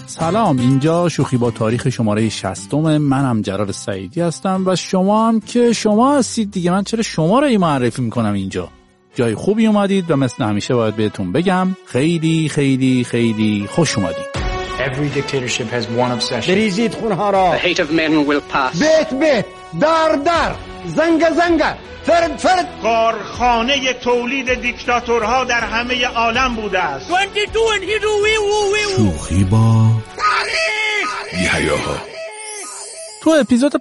سلام، اینجا شوخی با تاریخ شماره 60. منم جلال سعیدی هستم و شما هم که شما هستید دیگه. من چرا شما رو معرفی میکنم اینجا؟ جای خوبی اومدید و مثل همیشه باید بهتون بگم خیلی خیلی خیلی خوش اومدید. Every dictatorship has one obsession. بریزید خونها را. The hate of men will pass. بیت در زنگ فرد کارخانه تولید دیکتاتورها در همه عالم بوده است. 22 and he do شوخی با تاریخ. تو اپیزود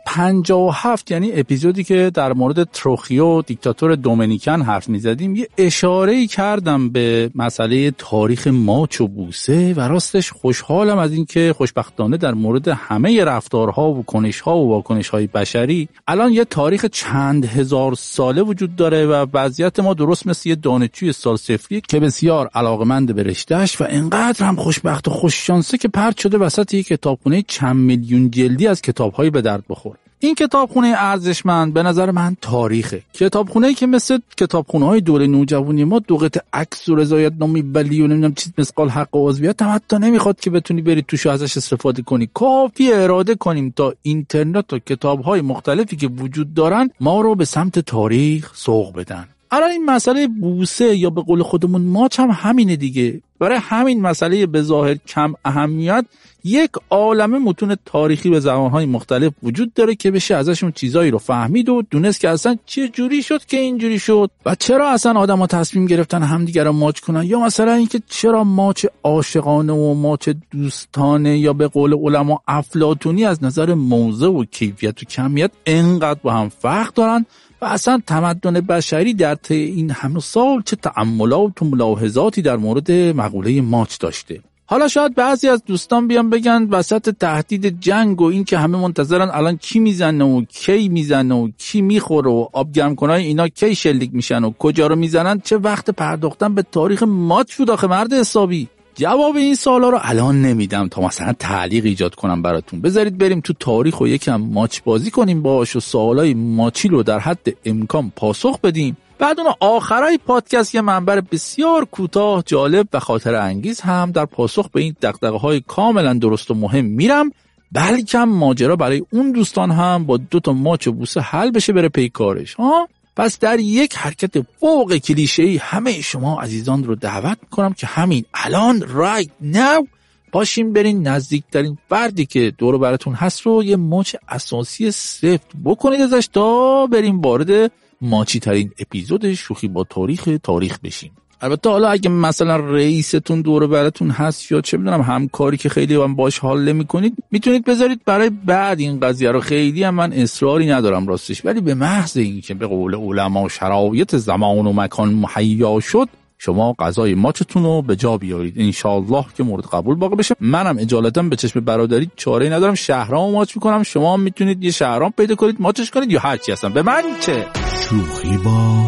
57 یعنی اپیزودی که در مورد تروخیو دیکتاتور دومینیکن حرف می‌زدیم یه اشاره‌ای کردم به مسئله تاریخ ماچ و بوسه و راستش خوشحالم از اینکه خوشبختانه در مورد همه رفتارها و کنش‌ها و واکنش‌های بشری الان یه تاریخ چند هزار ساله وجود داره و وضعیت ما درست مثل یه دانشجوی سال صفری که بسیار علاقه‌مند به رشته‌اش و اینقدر هم خوشبخت و خوش شانسه که پرت شده وسط یک کتابخونه چند میلیون جلدی از کتاب‌های به درد بخور. این کتابخونه ارزشمند به نظر من تاریخه. کتابخونه‌ای که مثل کتابخونه‌های دوره نوجوانی ما دو قطعه عکس و رضایت نامه بلی و نمیدونم چیز مثقال حق و عضویت هم حتی نمیخواد که بتونی بری توش ازش استفاده کنی. کافی اراده کنیم تا اینترنت و کتاب‌های مختلفی که وجود دارن ما رو به سمت تاریخ سوق بدن. الان این مسئله بوسه یا به قول خودمون ماچ هم همینه دیگه. برای همین مسئله به ظاهر کم اهمیت یک عالمه متون تاریخی به زمانهای مختلف وجود داره که بشه ازشون چیزایی رو فهمید و دونست که اصلا چه جوری شد که اینجوری شد و چرا اصلا آدم‌ها تصمیم گرفتن همدیگه رو ماچ کنن، یا مثلا اینکه چرا ماچ عاشقانه و ماچ دوستانه یا به قول علما افلاطونی از نظر موضع و کیفیت و کمیت انقدر با هم فرق دارن و اصلا تمدن بشری در طی این همه سال چه تأملات و ملاحظاتی در مورد مقوله ماچ داشته. حالا شاید بعضی از دوستان بیان بگن وسط تهدید جنگ و این که همه منتظرن الان کی میزنه و کی میزنه و کی میخوره و آبگرمکنای اینا کی شلیک میشن و کجا رو میزنن، چه وقت پرداختن به تاریخ ماچ شد آخه مرد حسابی؟ جواب این سوالا رو الان نمیدم تا مثلا تعلیق ایجاد کنم براتون. بذارید بریم تو تاریخ و یکم ماچ بازی کنیم باهاش و سوالای ماچی رو در حد امکان پاسخ بدیم. بعد اون آخرای پادکست یه منبر بسیار کوتاه، جالب و خاطر انگیز هم در پاسخ به این دغدغه‌های کاملا درست و مهم میرم، بلکه ماجرا برای اون دوستان هم با 2 ماچ و بوسه حل بشه بره پی کارش. پس در یک حرکت فوق کلیشه‌ای همه شما عزیزان رو دعوت میکنم که همین الان right now باشیم برین نزدیکترین فردی که دور براتون هست رو یه ماچ اساسی سفت بکنید ازش تا بریم وارد ماچی ترین اپیزود شوخی با تاریخ بشیم. البته حالا اگه مثلا رئیستون دور براتون هست یا چه میدونم همکاری که خیلی هم باش حال نمی‌کنید، میتونید بذارید برای بعد این قضیه رو. خیلی هم من اصراری ندارم راستش، ولی به محض اینکه به قول علما شرایط زمان و مکان مهیا شد شما غذای ماچتون رو به جا بیارید انشالله که مورد قبول واقع بشه. منم اجالتا به چشم برادری چاره‌ای ندارم، شهرام ماچ میکنم، شما هم میتونید یه شهرام پیدا کنید ماچش کنید یا هر چی هستن. به من چه؟ شوخی با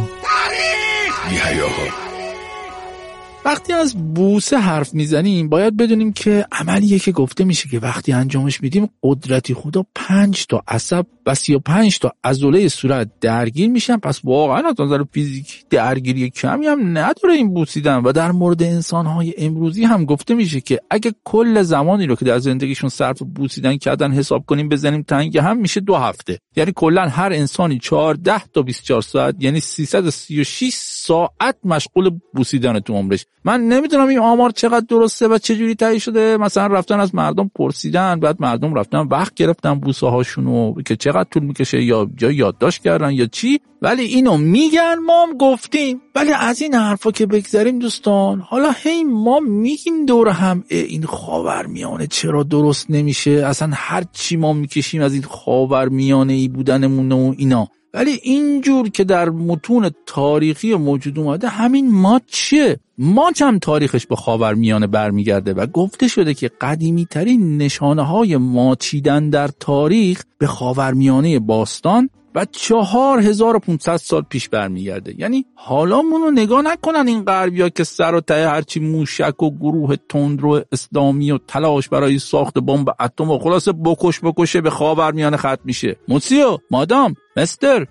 تاریخ. وقتی از بوسه حرف میزنیم باید بدونیم که عملیه که گفته میشه که وقتی انجامش میدیم قدرتی خدا 5 تا عصب و 35 تا عضله صورت درگیر میشن. پس واقعا از نظر فیزیکی درگیری کمی هم نداره این بوسیدن. و در مورد انسانهای امروزی هم گفته میشه که اگه کل زمانی رو که در زندگیشون صرف بوسیدن کردن حساب کنیم بزنیم تنگ هم میشه 2 هفته. یعنی کلا هر انسانی 14 تا 24 ساعت یعنی 336 ساعت مشغول بوسیدن تو عمرش. من نمیدونم این آمار چقدر درسته و چه جوری تایید شده. مثلا رفتن از مردم پرسیدن، بعد مردم رفتن وقت گرفتن بوسه هاشونو که چقدر طول میکشه یا یادداشت کردن یا چی، ولی اینو میگن ما هم گفتیم. ولی از این حرفا که بگذاریم دوستان، حالا هی ما میگیم دور هم این خاورمیانه چرا درست نمیشه، اصلا هر چی ما میکشیم از این خاورمیانه ای بودنمون و اینا، ولی اینجور که در متون تاریخی موجود اومده همین ماچ چیه؟ ماچ هم تاریخش به خاورمیانه برمیگرده و گفته شده که قدیمی ترین نشانه های ماچیدن در تاریخ به خاورمیانه باستان و 4500 سال پیش برمیگرده. یعنی حالا منو نگاه نکنن این غربیا که سر و ته هرچی موشک و گروه تندرو اسلامی و تلاش برای ساخت بمب اتم و خلاصه بکشه به خاورمیانه ختم میشه. موسیو مادام مستر،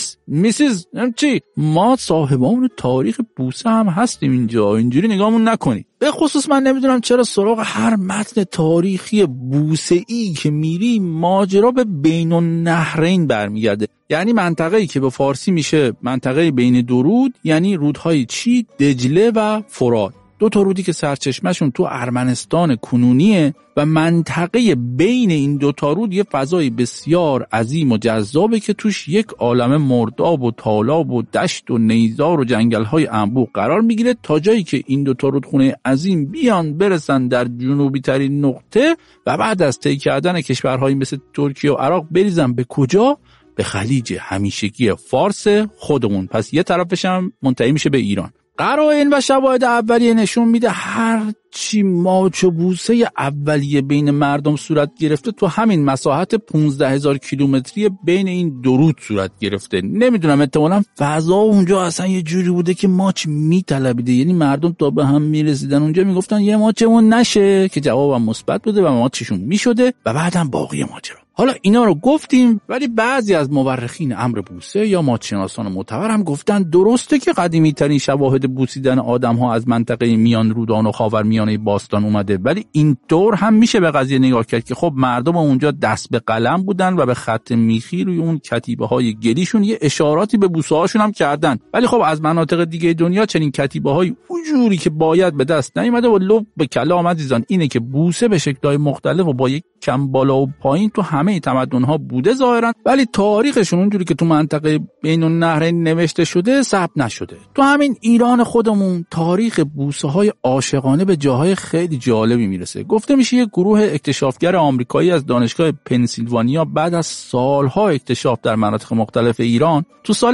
میسیز چی؟ ما صاحبان تاریخ بوسه هم هستیم اینجا، اینجوری نگاهمون نکنید. به خصوص من نمیدونم چرا سراغ هر متن تاریخی بوسه‌ای که میری ماجرا به بین النهرین برمیگرده. یعنی منطقه‌ای که به فارسی میشه منطقه بین دو رود، یعنی رودهای چی؟ دجله و فرات. دو تا رودی که سرچشمه‌شون تو ارمنستان کنونیه و منطقه بین این دو تا رود یه فضای بسیار عظیم و جذابه که توش یک عالمه مرداب و تالاب و دشت و نیزار و جنگل‌های انبوه قرار میگیره تا جایی که این دو تا رودخونه عظیم بیان برسن در جنوبی ترین نقطه و بعد از طی کردن کشورهایی مثل ترکیه و عراق بریزن به کجا؟ به خلیج همیشگی فارس خودمون. پس یه طرفش هم منتهی میشه به ایران. قرائن و شواهد اولیه نشون میده هر چی ماچ و بوسه اولیه بین مردم صورت گرفته تو همین مساحت 15,000 کیلومتری بین این دو رود صورت گرفته. نمیدونم، احتمالاً فضا اونجا اصلا یه جوری بوده که ماچ میطلبیده، یعنی مردم تا به هم میرسیدن اونجا میگفتن یه ماچمون نشه که جوابم مثبت بوده و ماچشون میشده و بعدم باقی ماجرا. حالا اینا رو گفتیم، ولی بعضی از مورخین امر بوسه یا ماچشناسان معتبر هم گفتن درسته که قدیمی ترین شواهد بوسیدن آدم ها از منطقه میان رودان و خاورمیانه باستان اومده، ولی اینطور هم میشه به قضیه نگاه کرد که خب مردم اونجا دست به قلم بودن و به خط میخی روی اون کتیبه های گلیشون یه اشاراتی به بوسه هاشون هم کردن، ولی خب از مناطق دیگه دنیا چنین کتیبه های اونجوری که باید به دست نیومده و لب به کلام عزیزان اینه که بوسه به شکل‌های مختلف و با یک کم بالا و پایین تو همه تمدن‌ها بوده ظاهرا، ولی تاریخشون اونجوری که تو منطقه بین النهرین نوشته شده ثبت نشده. تو همین ایران خودمون تاریخ بوسه‌های عاشقانه به جاهای خیلی جالبی میرسه. گفته میشه یک گروه اکتشافگر آمریکایی از دانشگاه پنسیلوانیا بعد از سالها اکتشاف در مناطق مختلف ایران تو سال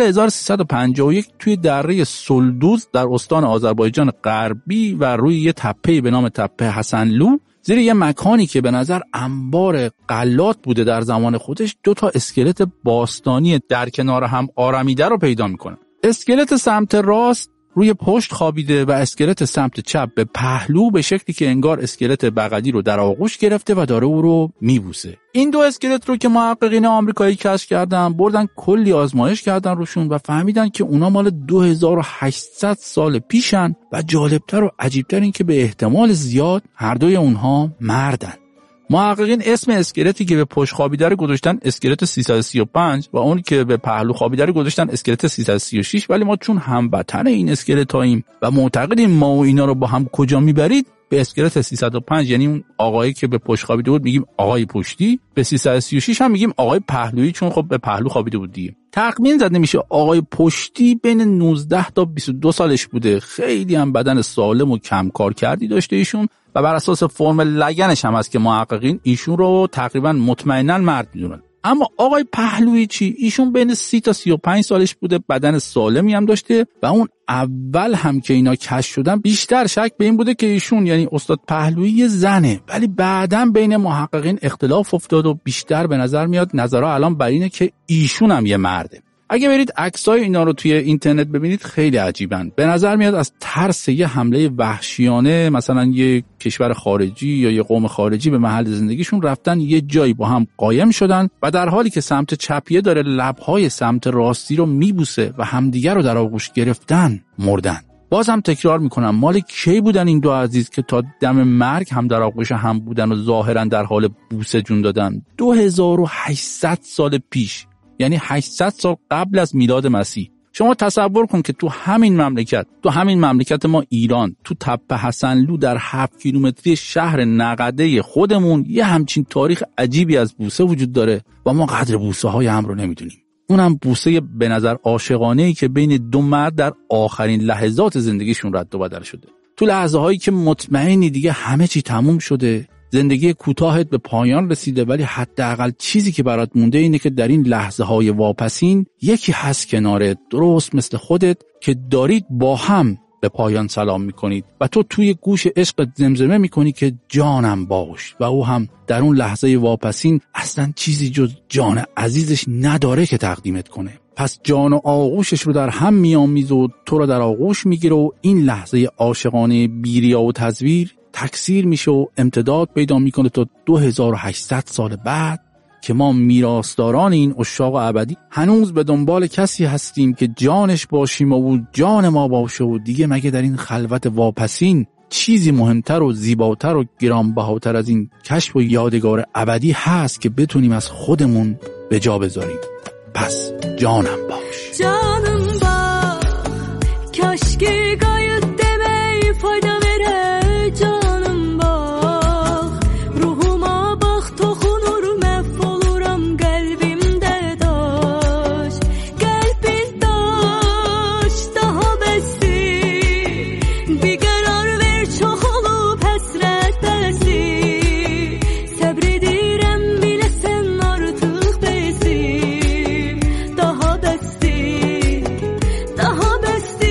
1351 توی دره سلدوز در استان آذربایجان غربی و روی یه تپه‌ای به نام تپه حسنلو زیر یه مکانی که به نظر انبار غلات بوده در زمان خودش 2 تا اسکلت باستانی در کنار هم آرمیده رو پیدا میکنه. اسکلت سمت راست روی پشت خوابیده و اسکلت سمت چپ به پهلو به شکلی که انگار اسکلت بغلی رو در آغوش گرفته و داره او رو میبوسه. این 2 اسکلت رو که محققین آمریکایی کشف کردن بردن کلی آزمایش کردن روشون و فهمیدن که اونا مال 2800 سال پیشن و جالبتر و عجیبتر این که به احتمال زیاد هر دوی اونها مردن. محققین اسم اسکلتی که به پشت خوابیده رو گذاشتن اسکلت 335 و اون که به پهلو خوابیده رو گذاشتن اسکلت 336، ولی ما چون هموطن این اسکلتاییم و معتقدیم ما و اینا رو با هم کجا میبرید، به اسکلت 305 یعنی اون آقایی که به پشت خوابیده بود میگیم آقای پشتی، به 336 هم میگیم آقای پهلویی چون خب به پهلو خوابیده بود دیگه. تخمین زده میشه آقای پشتی بین 19 تا 22 سالش بوده، خیلی هم بدن سالم و کم کار کردی داشته ایشون و بر اساس فرم لگنش هم هست که محققین ایشون رو تقریبا مطمئنا مرد میدونن. اما آقای پهلویی چی؟ ایشون بین 30 تا 35 سالش بوده، بدن سالمی هم داشته و اون اول هم که اینا کشف شدن بیشتر شک به این بوده که ایشون یعنی استاد پهلویی زنه، ولی بعداً بین محققین اختلاف افتاد و بیشتر به نظر میاد نظرها الان بر اینه که ایشون هم یه مرده. اگه برید عکسای اینا رو توی اینترنت ببینید خیلی عجیبن. به نظر میاد از ترس یه حمله وحشیانه مثلا یه کشور خارجی یا یه قوم خارجی به محل زندگیشون رفتن یه جایی با هم قایم شدن و در حالی که سمت چپیه داره لبهای سمت راستی رو میبوسه و همدیگر رو در آغوش گرفتن مردن. بازم تکرار میکنم مال کی بودن این 2 عزیز که تا دم مرگ هم در آغوش هم بودن و ظاهرا در حال بوسه جون دادن؟ 2800 سال پیش، یعنی 800 سال قبل از میلاد مسیح. شما تصور کن که تو همین مملکت ما ایران، تو تپه حسنلو در 7 کیلومتری شهر نقده خودمون یه همچین تاریخ عجیبی از بوسه وجود داره و ما قدر بوسه های هم رو نمیدونیم. اونم بوسه به نظر عاشقانه‌ای که بین 2 مرد در آخرین لحظات زندگیشون رد و بدل شده. تو لحظه هایی که مطمئنی دیگه همه چی تموم شده، زندگی کوتاهت به پایان رسیده، ولی حداقل چیزی که برات مونده اینه که در این لحظه های واپسین یکی هست کنارت، درست مثل خودت، که دارید با هم به پایان سلام میکنید و تو توی گوش عشقت زمزمه میکنی که جانم باش و او هم در اون لحظه واپسین اصلا چیزی جز جان عزیزش نداره که تقدیمت کنه. پس جان و آغوشش رو در هم میامیزه و تو رو در آغوش میگیره و این لحظه عاشقانه بی‌ریا و تزویر تکثیر میشه و امتداد پیدا میکنه تا 2800 سال بعد که ما میراثداران این عشاق ابدی هنوز به دنبال کسی هستیم که جانش باشیم و او جان ما باشه و دیگه مگه در این خلوت واپسین چیزی مهمتر و زیباتر و گرانبهاتر از این کشف و یادگار ابدی هست که بتونیم از خودمون به جا بذاریم؟ پس جانم باش. جانم باش کاشکی قایت دمی فایده بره. جانم باش روحuma bax toxunur məhv oluram qəlbimdə daş. Qəlbin daş daha bəsdi bir qərar ver çox olub həsrət bəsi. Səbr edirəm biləsən artıq bezim daha bəsdi daha bəsdi.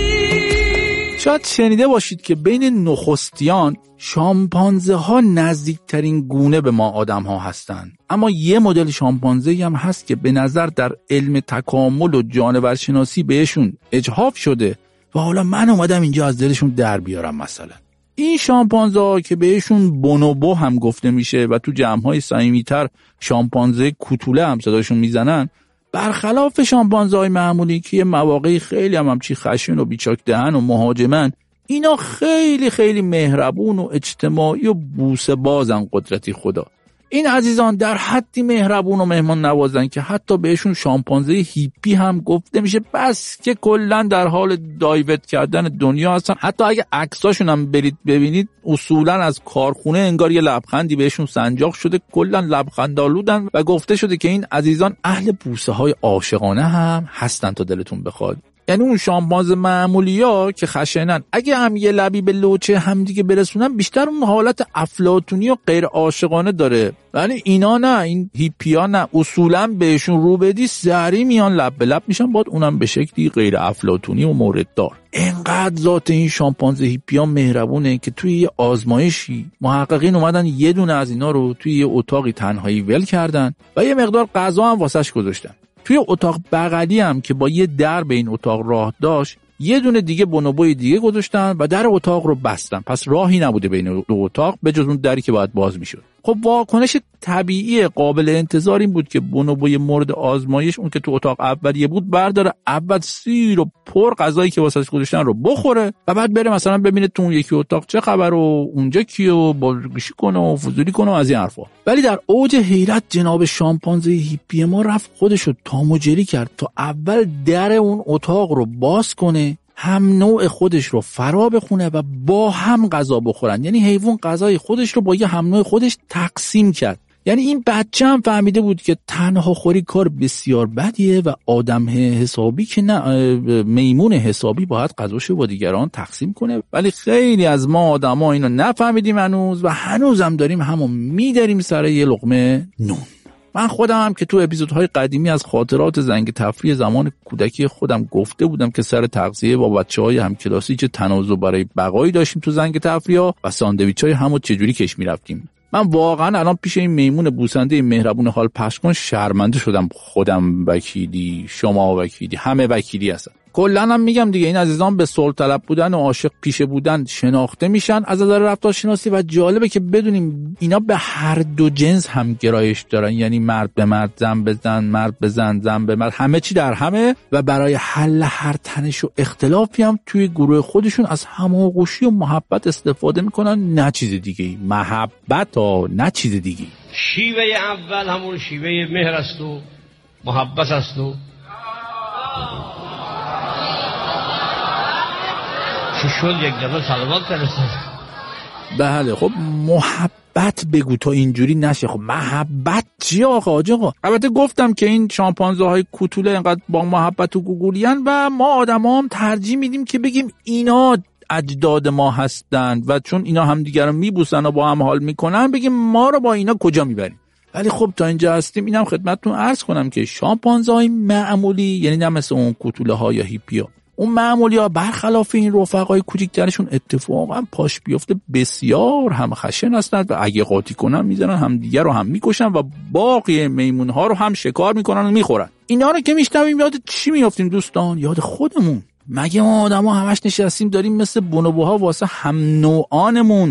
شاید شنیده باشید که بین نخستیان شامپانزه ها نزدیکترین گونه به ما آدم ها هستند، اما یه مدل شامپانزه هم هست که به نظر در علم تکامل و جانورشناسی بهشون اجحاف شده و حالا من اومدم اینجا از دلشون در بیارم. مثلا این شامپانزه ها که بهشون بونوبو هم گفته میشه و تو جمع‌های صمیمیتر شامپانزه کوتوله هم صداشون میزنن، برخلاف شامپانزه های معمولی که یه مواقعی خیلی همچی خشن و بیچاک دهن و مهاجمن، اینا خیلی خیلی مهربون و اجتماعی و بوسه بازن. قدرتی خدا، این عزیزان در حدی مهربون و مهمان نوازن که حتی بهشون شامپانزه هیپی هم گفته میشه، بس که کلن در حال دایورت کردن دنیا هستن. حتی اگه عکساشون هم برید ببینید اصولا از کارخونه انگار یه لبخندی بهشون سنجاق شده، کلن لبخندآلودن و گفته شده که این عزیزان اهل بوسه های عاشقانه هم هستن تا دلتون بخواد. یعنی اون شامپانزه معمولیا که خشنن اگه هم یه لبی به لوچه همدیگه برسونن بیشتر اون حالت افلاطونی و غیر عاشقانه داره، یعنی اینا نه، این هیپیا نه، اصولا بهشون رو بدی سری میان لب به لب میشن، بعد اونم به شکلی غیر افلاطونی و مورددار. اینقدر ذات این شامپانزه هیپیا مهربونه که توی یه آزمایشی محققین اومدن یه دونه از اینا رو توی یه اتاقی تنهایی ول کردن و یه مقدار غذا هم واسش گذاشتن. توی اتاق بغلی هم که با یه در به این اتاق راه داشت یه دونه دیگه بونوبوی دیگه گذاشتن و در اتاق رو بستن، پس راهی نبوده بین دو اتاق به جز اون دری که باید باز میشد. خب واکنش طبیعی قابل انتظار این بود که بونوبوی مورد آزمایش، اون که تو اتاق اولیه بود، برداره اول سیر و پر غذایی که واسش گذاشتن رو بخوره و بعد بره مثلا ببینه تو اون یکی اتاق چه خبر و اونجا کیه و بازگوشی کنه و فضولی کنه و از این حرفا. ولی در اوج حیرت جناب شامپانزه هیپی ما رفت خودشو تام و جری کرد تا اول در اون اتاق رو باز کنه، هم نوع خودش رو فرا بخونه و با هم غذا بخورن. یعنی حیوان غذای خودش رو با یه هم نوع خودش تقسیم کرد. یعنی این بچه هم فهمیده بود که تنها خوری کار بسیار بدیه و آدم حسابی که نه، میمون حسابی باید غذاشو با دیگران تقسیم کنه. ولی خیلی از ما آدما اینو نفهمیدیم هنوز و هنوزم داریم همون میداریم سر یه لقمه نون. من خودم هم که تو اپیزودهای قدیمی از خاطرات زنگ تفریح زمان کودکی خودم گفته بودم که سر تغذیه با بچه‌های همکلاسی چه تنازع برای بقایی داشتیم تو زنگ تفریح‌ها و ساندویچ‌های همو چجوری کش می‌رفتیم. من واقعا الان پیش این میمون بوسنده مهربون حال پخش کن شرمنده شدم. خودم وکیلی، شما وکیلی، همه وکیلی هستن. کلا هم میگم دیگه این عزیزان به صلح طلب بودن و عاشق پیشه بودن شناخته میشن از نظر رفتارشناسی و جالبه که بدونیم اینا به هر دو جنس هم گرایش دارن، یعنی مرد به مرد، زن به زن، مرد به زن، زن به مرد، همه چی در همه و برای حل هر تنش و اختلافی هم توی گروه خودشون از هماغوشی و محبت استفاده میکنن، نه چیز دیگه. محبت ها، نه چیز دیگه. شیوه اول همون شیوه مهر است و محبت است و شد یک دفعه سلامات فرستاد. بله خب محبت بگو تا اینجوری نشه. خب محبت چی آقا؟ البته گفتم که این شامپانزه های کوتوله اینقدر با محبت و گوگولیان و ما آدم هم ترجیح میدیم که بگیم اینا اجداد ما هستند و چون اینا هم دیگر رو میبوسن و با هم حال میکنن بگیم ما رو با اینا کجا میبریم. ولی خب تا اینجا هستیم اینم خدمتتون عرض کنم که شامپانزه های معمولی، یعنی نه مثل اون کوتوله ها یا هیپیا، اون معمولی ها برخلاف این رفقای کوچیکترشون اتفاقا پاش بیفته بسیار هم خشن هستند و اگه قاطی کنن میزنن هم دیگر رو هم میکشن و باقی میمون ها رو هم شکار میکنن و میخورن. اینا رو که میشنویم یاد چی میافتیم دوستان؟ یاد خودمون. مگه ما آدما همش نشستیم داریم مثل بونوبوها واسه هم نوعانمون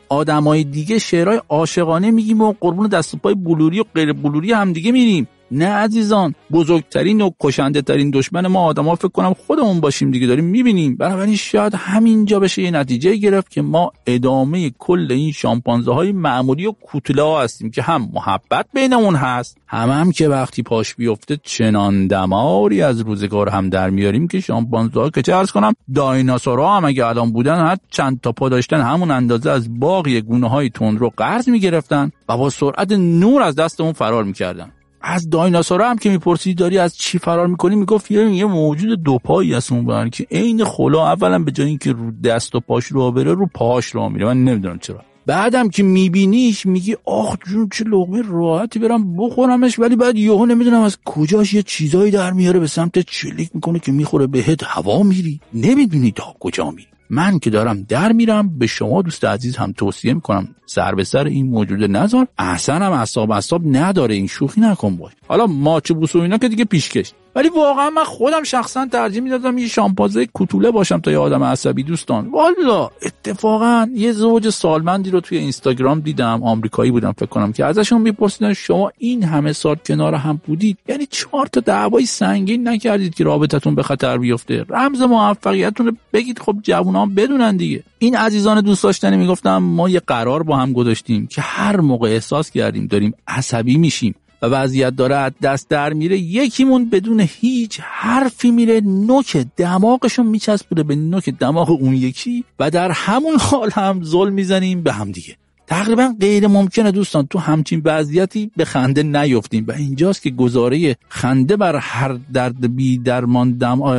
آدمای دیگه شعرهای عاشقانه میگیم و قربون دست و پای بلوری و غیر بلوری هم دیگه میریم. نه عزیزان، بزرگترین و کشنده ترین دشمن ما آدما فکر کنم خودمون باشیم دیگه، داریم میبینیم. بنابراین شاید همینجا بشه یه نتیجه گرفت که ما ادامه کل این شامپانزه های معمولی و کوتوله ها هستیم که هم محبت بینمون هست، هم که وقتی پاش بیفته چنان دماری از روزگار هم در میاریم که شامپانزه ها که چه عرض کنم دایناسورها هم اگه الان بودن هر چند تا پا داشتن همون اندازه از باقی گونه های تندرو قرض میگرفتن و با سرعت نور از دستمون فرار میکردن. از دایناسورها هم که میپرسیدی داری از چی فرار میکنی، میگفت یه موجود دو پایی هست اون برن که عین خلا اولا به جای اینکه رو دست و پاش رو بره رو پاش رو میره. من نمیدونم چرا. بعدم که میبینیش میگی آخ جون چه لقمه راحتی برم بخورمش، ولی بعد یهو نمیدونم از کجاش یه چیزایی در میاره به سمت چلیک میکنه که میخوره بهت هوا میری، نمیدونی تا کجا میری. من که دارم در میرم به شما دوست عزیز هم توصیه میکنم سر به سر این موجود نذار، احسن هم اعصاب نداره، این شوخی نکن باش. حالا ماچ بوس و اینا که دیگه پیشکش، ولی واقعا من خودم شخصا ترجیح میدادم یه شامپانزه کوتوله باشم تا یه آدم عصبی. دوستان والا اتفاقا یه زوج سالمندی رو توی اینستاگرام دیدم، آمریکایی بودن فکر کنم، که ازشون میپرسیدن شما این همه سال کنار هم بودید یعنی 4 تا دعوای سنگین نکردید که رابطتون به خطر بیفته؟ رمز موفقیتتون رو بگید خب جوونا بدونن دیگه. این عزیزان دوست داشتنی میگفتم ما یه قرار با هم گذاشتیم که هر موقع احساس کردیم داریم عصبی میشیم و وضعیت داره از دست در میره، یکیمون بدون هیچ حرفی میره نوک دماغشون میچسبونه به نوک دماغ اون یکی و در همون حال هم ظلم میزنیم به هم دیگه. تقریبا غیر ممکنه دوستان تو همچین وضعیتی به خنده نیفتیم و اینجاست که گزاره خنده بر هر درد بی درمان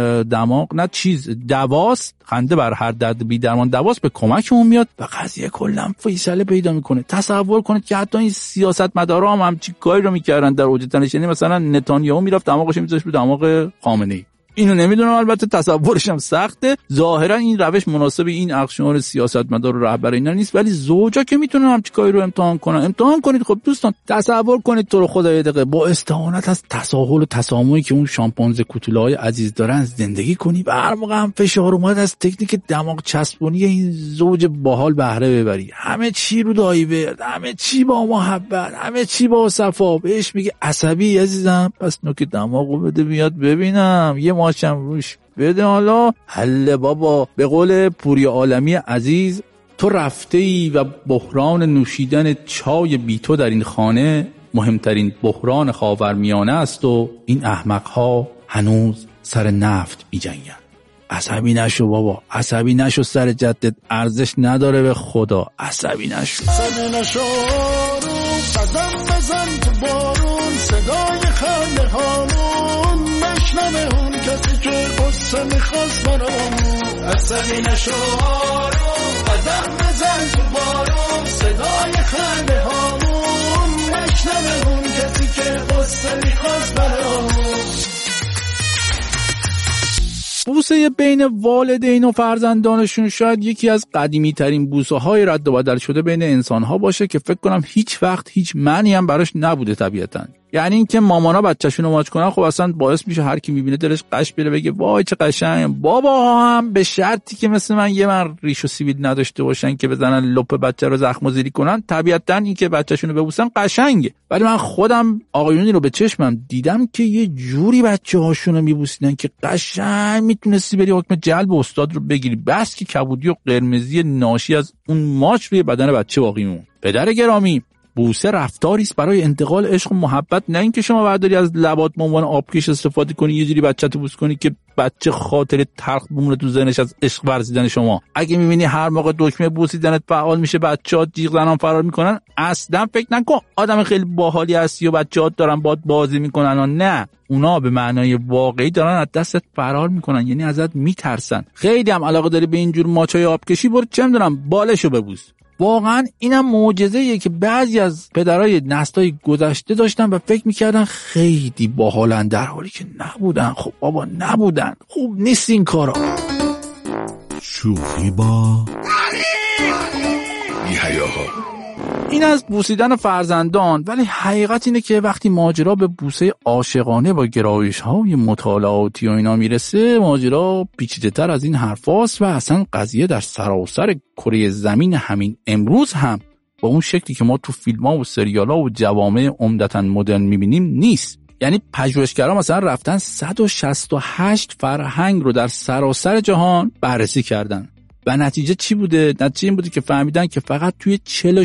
دماغ نه چیز دواست، خنده بر هر درد بی درمان دواست به کمکمون میاد و قضیه کلا فیصله پیدا میکنه. تصور کنید که حتی این سیاستمدارا هم همچین کاری رو میکردن در اوج تنشنی، مثلا نتانیاهو میرفت دماغش میذاشت رو دماغ خامنه‌ای. اینو نمیدونم، البته تصورش هم سخته. ظاهرا این روش مناسب این اقشار سیاستمدار و رهبر اینا نیست، ولی زوجا که میتونن همچین کاری رو امتحان کنن. امتحان کنید. خب دوستان تصور کنید تو رو خدا یه دقیقه با استعانت از تساهل و تسامحی که اون شامپانزه کوتوله‌های عزیز دارن زندگی کنی و هر موقع هم فشار اومد از تکنیک دماغ چسبونی این زوج باحال بهره ببری. همه چی رو دایی برد، همه چی با محبت، همه چی با صفا. بهش میگه عصبی عزیزم پس نوک دماغو بده بیاد ببینم، یه ماشم روش بده. حالا حل بابا. به قول پوری عالمی عزیز، تو رفته ای و بحران نوشیدن چای بی تو در این خانه مهمترین بحران خاورمیانه است و این احمقها هنوز سر نفت می جنگن. عصبی نشو بابا، عصبی نشو، سر جدت ارزش نداره به خدا. عصبی نشو، عصبی نشو، رو قدم بزن تو بارون، صدای خنده هامون مشنمه اون کسی که قصه میخواست برامون. عصبی نشو، رو قدم بزن تو بارون، صدای خنده هامون مشنمه اون کسی که قصه میخواست برامون. بوسه بین والدین و فرزندانشون شاید یکی از قدیمی ترین بوسه های رد و بدل شده بین انسان ها باشه که فکر کنم هیچ وقت هیچ معنی هم براش نبوده طبیعتاً. یعنی اینکه مامانا بچه‌شون رو ماچ کنن خب اصلا باعث میشه هر کی میبینه دلش قش بره بگه وای چه قشنگ. باباها هم به شرطی که مثل من یه من ریش و سیبیل نداشته باشن که بزنن لپ بچه رو زخم و زیری کنن، طبیعتاً این که بچه‌شون رو ببوسن قشنگه. ولی من خودم آقایونی رو به چشمم دیدم که یه جوری بچه‌هاشون رو میبوسیدن که قشنگ میتونستی بری حکم جلب استاد رو بگیری، بس که کبودی و قرمزی ناشی از اون ماچ روی بدن بچه باقی مون. پدر گرامی، بوسه رفتاری است برای انتقال عشق و محبت، نه اینکه شما برداری از لبات به عنوان آبکش استفاده کنی یه جوری بچه‌تو بوس کنی که بچه خاطر تلخ بمونه تو ذهنش از عشق ورزیدن شما. اگه می‌بینی هر موقع دکمه بوسیدنت فعال میشه بچه‌ها جیغ زنان فرار میکنن، اصلا فکر نکن آدم خیلی باحالی هستی و بچه‌ها دارن باهات بازی میکنن. نه، اونا به معنای واقعی دارن از دستت فرار میکنن، یعنی ازت میترسن. خیلی هم علاقه داری به اینجور ماچای آبکشی، برو چه میدونم بالشو ببوس. واقعا اینم معجزه‌ایه که بعضی از پدرای نسل‌های گذشته داشتن و فکر میکردن خیلی باحالن، در حالی که نبودن. خب بابا نبودن، خوب نیست این کارا. شوخی با بی‌حیاها. این از بوسیدن فرزندان، ولی حقیقت اینه که وقتی ماجرا به بوسه عاشقانه با گرایش‌های مطالعاتی و اینا میرسه، ماجرا پیچیده‌تر از این حرفاست و اصلا قضیه در سراسر کره زمین همین امروز هم با اون شکلی که ما تو فیلم‌ها و سریال‌ها و جوامع عمدتاً مدرن می‌بینیم نیست. یعنی پژوهشگران مثلا رفتن 168 فرهنگ رو در سراسر جهان بررسی کردن و نتیجه چی بوده؟ نتیجه این بوده که فهمیدن که فقط توی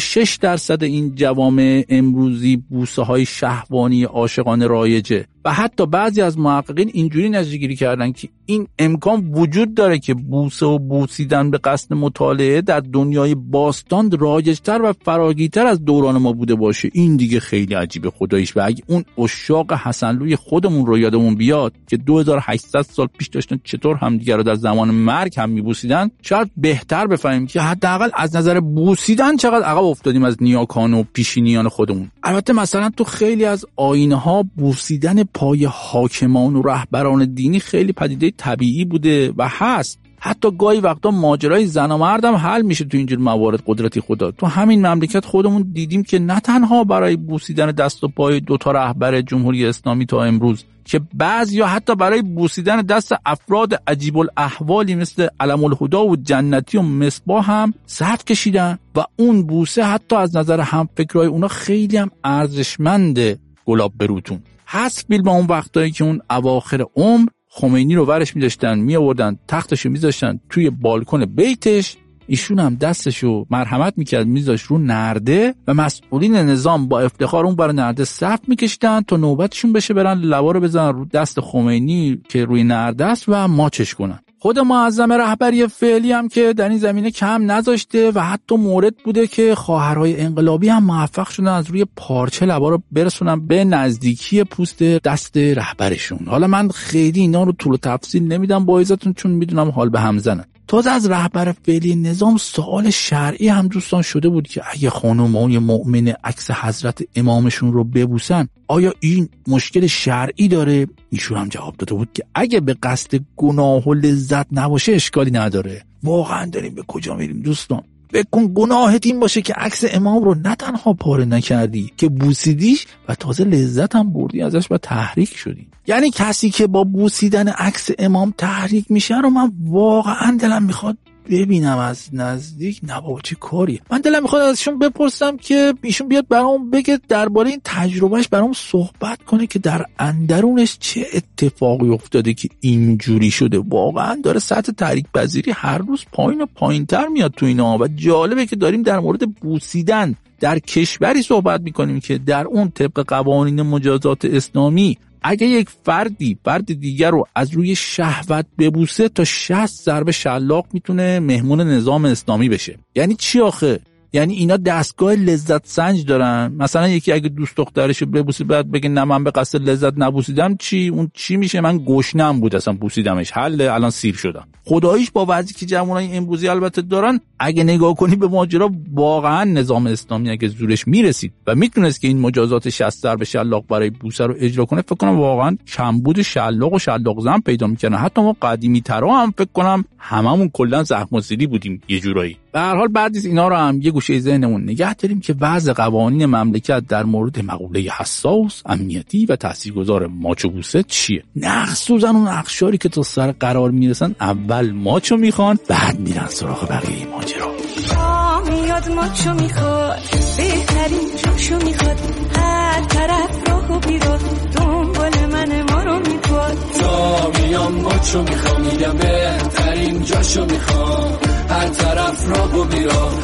46% این جوامع امروزی بوسه های شهوانی عاشقانه رایجه و حتی بعضی از محققین اینجوری نتیجه گیری کردن که این امکان وجود داره که بوسه و بوسیدن به قصد مطالعه در دنیای باستان رایج‌تر و فراگیرتر از دوران ما بوده باشه. این دیگه خیلی عجیبه خداییش. و اگه اون عشاق حسنلوی خودمون رو یادمون بیاد که 2800 سال پیش داشتن چطور همدیگه رو در زمان مرگ هم میبوسیدن، شاید بهتر بفهمیم که حداقل از نظر بوسیدن چقدر عقب افتادیم از نیاکان و پیشینیان خودمون. البته مثلا تو خیلی از آیین‌ها بوسیدن پای حاکمان و رهبران دینی خیلی پدیده طبیعی بوده و هست. حتی گاهی وقتا ماجرای زن و مرد هم حل میشه تو اینجور موارد. قدرتی خدا تو همین مملکت خودمون دیدیم که نه تنها برای بوسیدن دست و پای دوتا رهبر جمهوری اسلامی تا امروز، که بعضیا حتی برای بوسیدن دست افراد عجیب الاحوالی مثل علم الهدا و جنتی و مصباح هم صف کشیدن و اون بوسه حتی از نظر همفکرای اونا خیلی هم ارزشمنده. گلاب بروتون هست فیلم اون وقتایی که اون اواخر عمر خمینی رو ورش می‌داشتن، میآوردن تختشو می‌ذاشتن توی بالکن بیتش، ایشون هم دستشو مرحمت می‌کرد می‌ذاشت رو نرده و مسئولین نظام با افتخار اون بر نرده صف می‌کشیدن تا نوبتشون بشه برن لوا رو بزنن رو دست خمینی که روی نرده است و ماچش کنن. خود معظم رهبری فعلی هم که در این زمینه کم نذاشته و حتی مورد بوده که خواهرای انقلابی هم موفق شدن از روی پارچه لبا رو برسونن به نزدیکی پوست دست رهبرشون. حالا من خیلی اینا رو طول و تفصیل نمیدم با عزتون چون میدونم حال به هم زنن. تازه از رهبر فعلی نظام سوال شرعی هم دوستان شده بود که اگه خانم‌های مؤمن عکس حضرت امامشون رو ببوسن آیا این مشکل شرعی داره؟ ایشون هم جواب داده بود که اگه به قصد گناه و لذت نباشه اشکالی نداره. واقعا داریم به کجا میریم دوستان؟ بکن گناهت این باشه که عکس امام رو نه تنها پاره نکردی که بوسیدیش و تازه لذت هم بردی ازش و تحریک شدی. یعنی کسی که با بوسیدن عکس امام تحریک میشه رو من واقعا دلم میخواد ببینم از نزدیک. نه بابا چه کاری. من دلم میخواد ازشون بپرسم که ایشون بیاد برام بگه درباره این تجربهش برام صحبت کنه که در اندرونش چه اتفاقی افتاده که اینجوری شده. واقعا داره سطح تحریک پذیری هر روز پایین و پایینتر میاد تو اینا و جالبه که داریم در مورد بوسیدن در کشوری صحبت میکنیم که در اون طبق قوانین مجازات اسلامی اگه یک فرد دیگر رو از روی شهوت ببوسه تا 60 ضربه شلاق میتونه مهمون نظام اسلامی بشه. یعنی چی آخه؟ یعنی اینا دستگاه لذت سنج دارن؟ مثلا یکی اگه دوست دخترشو ببوسه بعد بگه نه من به قصد لذت نبوسیدم، چی اون چی میشه؟ من گشنم بود اصلا بوسیدمش، حله الان سیر شدم. خداییش با وضعی که جوانای امروزی البته دارن، اگه نگاه کنی به ماجرا واقعا نظام اسلامی اگه زورش میرسید و میتونست که این مجازات 60 ضرب شلاق برای بوسه رو اجرا کنه، فکر کنم واقعا کمبود شلاق و شلاق زن پیدا میکنن. حتی ما قدیمی ترا هم فکر کنم هممون کلا زخم زیری بودیم یه جورایی. به هر حال بعد از اینا رو هم یه گوشه ذهنمون نگه داریم که وضع قوانین مملکت در مورد مقوله حساس، امنیتی و تاثیرگذار ماچ و بوسه چیه. نقص سوزن اون اقشاری که تا سر قرار میرسن اول ماچو میخوان بعد میرن سراغ بقیه ماجرا. میاد ماچو میخواد بهترین جاشو میخواد، هر طرف راهو بیراد دنبال من ما رو میپاد. تا میام ماچو میخوام میگم بهترین جاشو میخوام، هر طرف راهو بیراد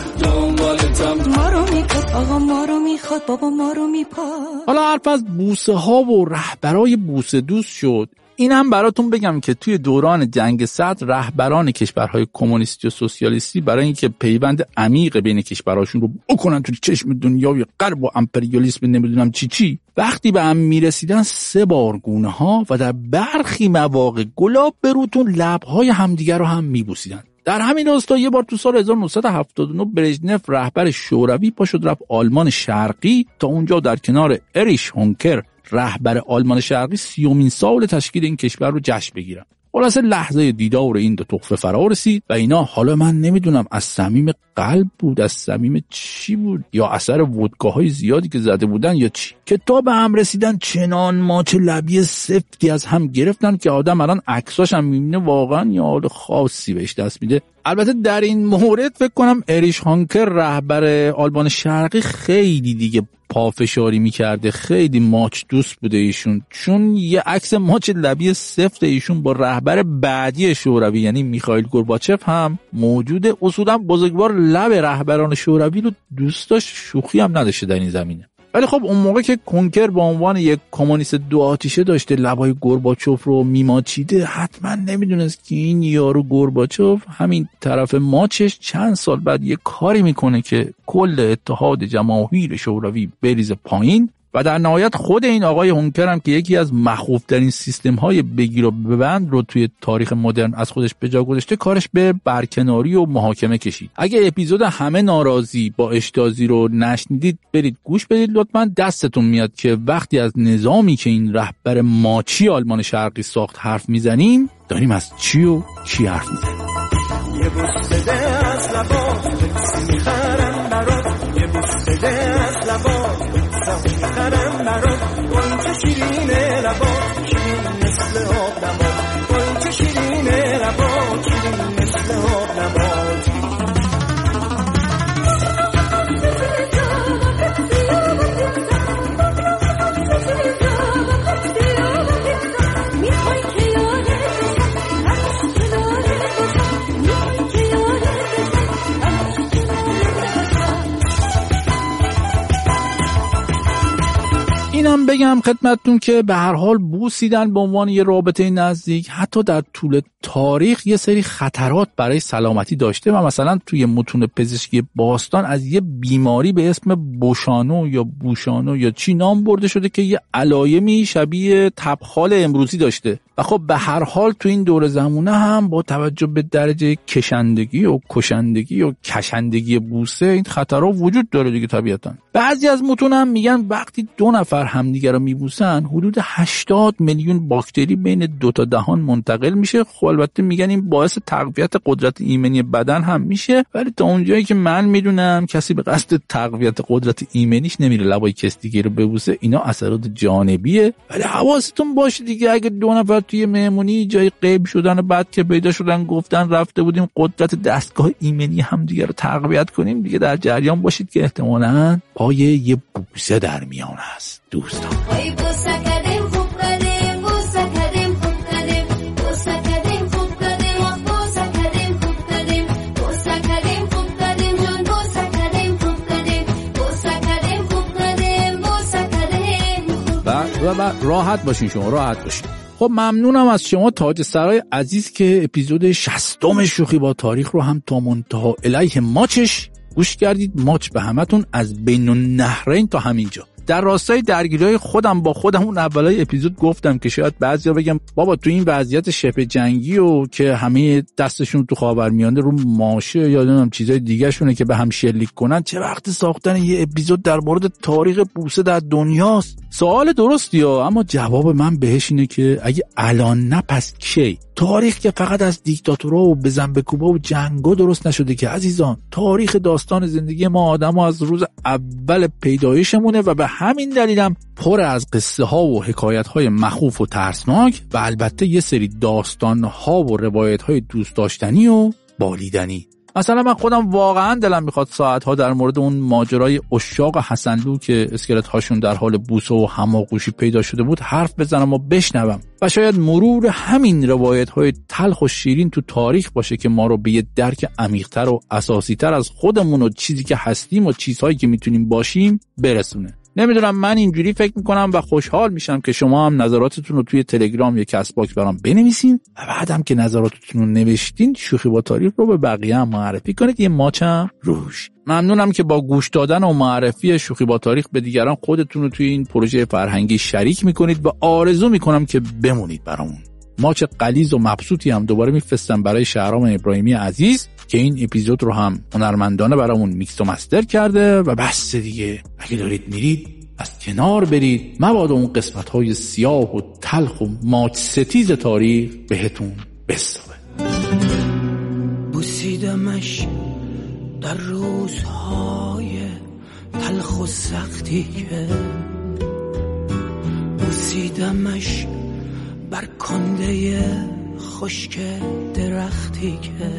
دنبالتم ما رو میپاد. آقا ما رو میخواد، بابا ما رو میپاد. حالا حرف از بوسه ها و رهبرای بوسه دوست شد. این هم براتون بگم که توی دوران جنگ صدر رهبران کشورهای کمونیستی و سوسیالیستی برای اینکه پیوند عمیق بین کشورهاشون رو بکنن توی چشم دنیای غرب و امپریالیسم نمیدونم چی وقتی به هم میرسیدن 3 بارگونه ها و در برخی مواقع گلاب بروتون لبهای همدیگر رو هم میبوسیدن. در همین راستا یه بار تو سال 1979 برژنف رهبر شوروی پا شد رفت آلمان شرقی تا اونجا در کنار اریش هونکر رهبر آلمان شرقی 30مین سال تشکیل این کشور رو جشن بگیرن. خلاصه لحظه دیدار این دو تحفه فرا رسید و اینا حالا من نمیدونم از صمیم قلب بود، از صمیم چی بود، یا اثر ودکاهای زیادی که زده بودن یا چی، که تا به هم رسیدن چنان ماچ لبی سفتی از هم گرفتن که آدم الان عکساش هم میبینه واقعا یه حال خاصی بهش دست میده. البته در این مورد فکر کنم اریش هانکر رهبر آلمان شرقی خیلی دیگه پافشاری میکرده، خیلی ماچ دوست بوده ایشون، چون یه عکس ماچ لبی سفت ایشون با رهبر بعدی شوروی یعنی میخائیل گورباچف هم موجوده. اصولا بزرگوار لب رهبران شوروی رو دوست داشت، شوخی هم نداشته در این زمینه. ولی خب اون موقع که کنکر با عنوان یک کمونیست دو آتیشه داشته لبای گورباچوف رو میماچیده، حتما نمیدونست که این یارو گورباچوف همین طرف ماچش چند سال بعد یه کاری میکنه که کل اتحاد جماهیر شوروی بریزه پایین و در نهایت خود این آقای هونکر هم که یکی از مخوف‌ترین سیستم‌های بگیر و ببند رو توی تاریخ مدرن از خودش به جا گذاشته، کارش به برکناری و محاکمه کشید. اگه اپیزود همه ناراضی با اشتازی رو نشنیدید برید گوش بدید لطفاً. دستتون میاد که وقتی از نظامی که این رهبر ماچی آلمان شرقی ساخت حرف میزنیم داریم از چی و کی حرف میزنیم. یه بوسه از لبات میخرم برات، یه بوسه از لبات میخرم برات، گل چه شیرینه لبات شیرین مثل آب نبات، گل چه شیرینه لبات شیرین مثل آب نبات. اینم بگم خدمتتون که به هر حال بوسیدن به عنوان یه رابطه نزدیک حتی در طول تاریخ یه سری خطرات برای سلامتی داشته و مثلا توی متون پزشکی باستان از یه بیماری به اسم بوشانو یا بوشانو یا چی نام برده شده که یه علایمی شبیه تبخال امروزی داشته و خب به هر حال تو این دور زمونه هم با توجه به درجه کشندگی و کشندگی و کشندگی بوسه این خطرها وجود داره دیگه طبیعتاً. بعضی از متون هم میگن وقتی دو نفر همدیگه رو میبوسن حدود 80 میلیون باکتری بین دو تا دهان منتقل میشه. خب البته میگن این باعث تقویت قدرت ایمنی بدن هم میشه، ولی تا اونجایی که من میدونم کسی به قصد تقویت قدرت ایمنیش نمیره لبای کسی دیگه رو ببوسه. اینا اثرات جانبیه، ولی حواستون باشه دیگه اگه دو نفر توی مهمونی جای غیب شدن و بعد که پیدا شدن گفتن رفته بودیم قدرت دستگاه ایمنی هم دیگه رو تقویت کنیم، دیگه در جریان باشید که احتمالاً پای یه بوسه در میان است دوستان. و راحت باشین، شما راحت باشین. خب ممنونم از شما تاج سرای عزیز که اپیزود 60 شوخی با تاریخ رو هم تا منتها الیه ماچش گوش کردید. ماچ به همتون از بین النهرین تا همینجا. در راستای درگیری‌های خودم با خودم اون اولای اپیزود گفتم که شاید بعضیا بگم بابا تو این وضعیت شبه جنگی و که همه دستشون تو خاورمیانه رو ماشه یا نمیدونم چیزای دیگه شونه که به هم شلیک کنن، چه وقت ساختن یه اپیزود در مورد تاریخ بوسه در دنیاست؟ سوال درستیه، اما جواب من بهش اینه که اگه الان نه پس کی؟ تاریخ که فقط از دیکتاتورها و بزن به کوبا و جنگا درست نشده که عزیزان. تاریخ داستان زندگی ما آدم‌ها از روز اول پیدایشمونه و به همین دلیلم پر از قصه ها و حکایت های مخوف و ترسناک و البته یه سری داستان ها و روایت های دوست داشتنی و بالیدنی. مثلا من خودم واقعا دلم میخواد ساعتها در مورد اون ماجرای عشاق حسنلو که اسکلت هاشون در حال بوسه و هماغوشی پیدا شده بود حرف بزنم و بشنوم و شاید مرور همین روایت های تلخ و شیرین تو تاریخ باشه که ما رو به یه درک عمیق‌تر و اساسی‌تر از خودمون و چیزی که هستیم و چیزهایی که میتونیم باشیم برسونه. نمیدونم، من اینجوری فکر میکنم و خوشحال میشم که شما هم نظراتتون رو توی تلگرام یا کست باکس برام بنویسین و بعدم که نظراتتون رو نوشتین شوخی با تاریخ رو به بقیه هم معرفی کنید، یه ماچم روش. ممنونم که با گوش دادن و معرفی شوخی با تاریخ به دیگران خودتون رو توی این پروژه فرهنگی شریک میکنید و آرزو میکنم که بمونید برامون. ماچ غلیظ و مبسوطی هم دوباره میفرستم برای شهرام ابراهیمی عزیز که این اپیزود رو هم هنرمندانه برامون میکس و مستر کرده و بس دیگه. اگه دارید میرید از کنار برید، مبادا اون قسمت‌های سیاه و تلخ و ماچ ستیز تاریخ بهتون بستابه. بوسیدمش در روزهای تلخ و سختی که بوسیدمش بر کنده خشک درختی که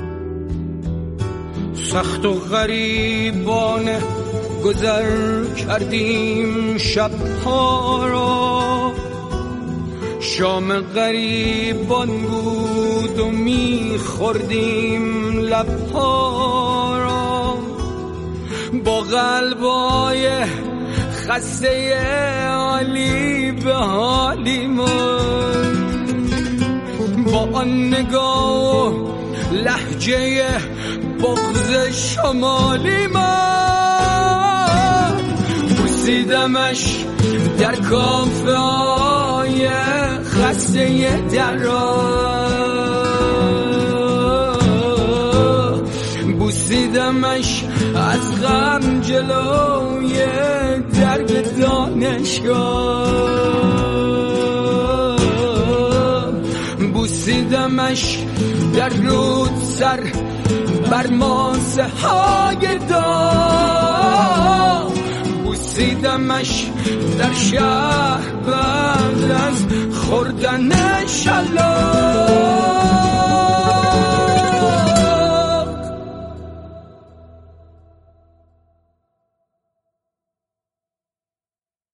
سخت و غریبانه گذر کردیم شبها را، شام غریبان بود و می‌خوردیم لبها را، با قلبای خسته عالی به حالیمون، با آن نگاه و لهجه بغض شمالی من بوسیدمش در کافه های خسته درا، بوسیدمش از غم جلوی درب دانشگاه، بوسیدمش در رود سر بر ماسه های داغ، بوسیدمش در شهر بعد از خوردن شلاق.